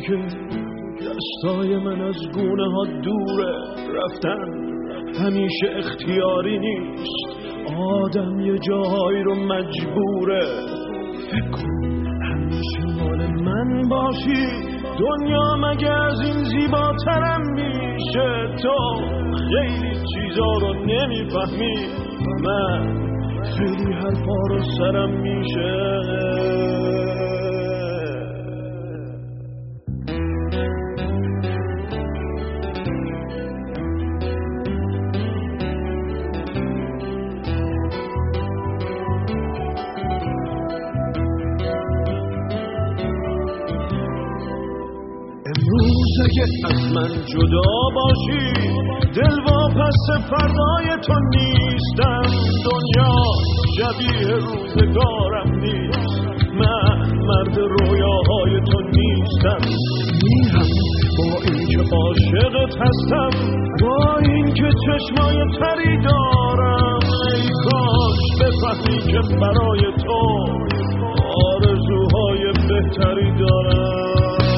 که دستای من از گونه ها دوره. رفتن همیشه اختیاری نیست، آدم یه جاهایی رو مجبوره. فکر کن همیشه مال من باشی، دنیا مگه از این زیباترم میشه؟ تو خیلی چیزا رو نمیفهمی، من خیلی حرفا رو سرم میشه. اگه از من جدا باشی، دل واپس فردای تو نیستم. دنیا شبیه روزگارم نیست، من مرد رویاهای تو نیستم. میرم با اینکه عاشقت هستم، با اینکه چشمای تری دارم. ای کاش بفهمی که برای تو آرزوهای بهتری دارم.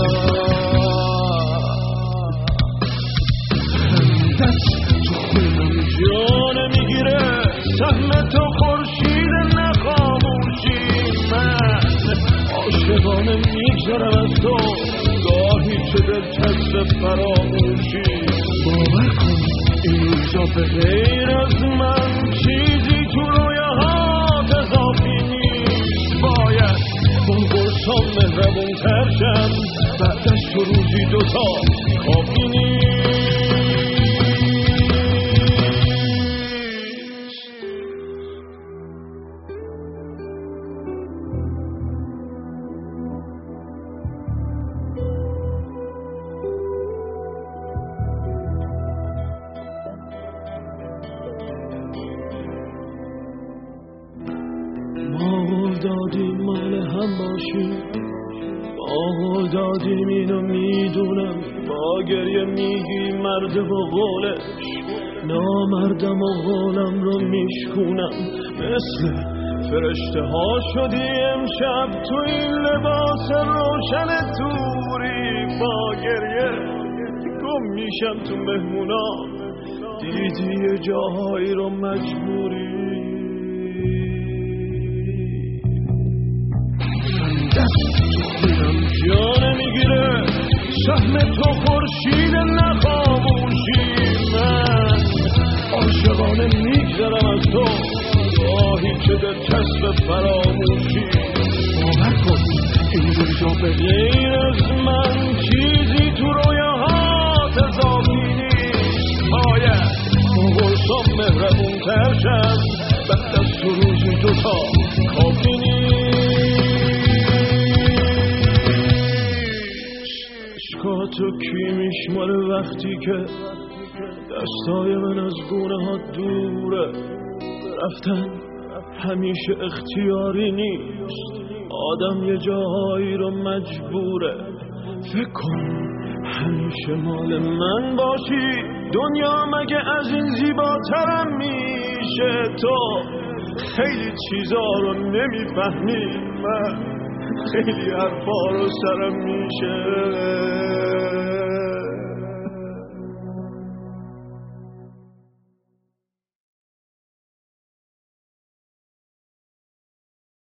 جان میگیره سهم تو خورشید نخاموشی، من عاشقانه میگذرم از تو، گاهی چه دلچسب فراموشی. باور کن این روزا به غیر از من چیزی تو رویاهات اضافی نیست. باید اون قرصا مهربون تر شم، بعدش تو روزی دوتا کافی نیست. دادیم مال هم باشیم، با دادیم اینو میدونم. با گریه میگی مرد و قولش، نامردم و قولم رو میشکونم. مثل فرشته ها شدی امشب تو این لباس روشن توری. با گریه گم میشم تو مهمونا، دیدی یه جاهایی رو مجبوری. جان میگیره سهم تو خورشید نخاموشی، من عاشقانه میگذرم از تو، گاهی که دلچسب فراموشی. باور کن این روزا به غیر از من چیزی تو رویاهات اضافی نیست. باید با قرصا مهربون تر شم، بعد از تو روزی دوتا کافی نیست. تو کی میشماره وقتی که دستای من از گونه ها دوره. رفتن همیشه اختیاری نیست، آدم یه جاهایی رو مجبوره. فکر کن همیشه مال من باشی، دنیا مگه از این زیباترم میشه؟ تو خیلی چیزا رو نمیفهمی، من خیلی حرفا رو سرم میشه.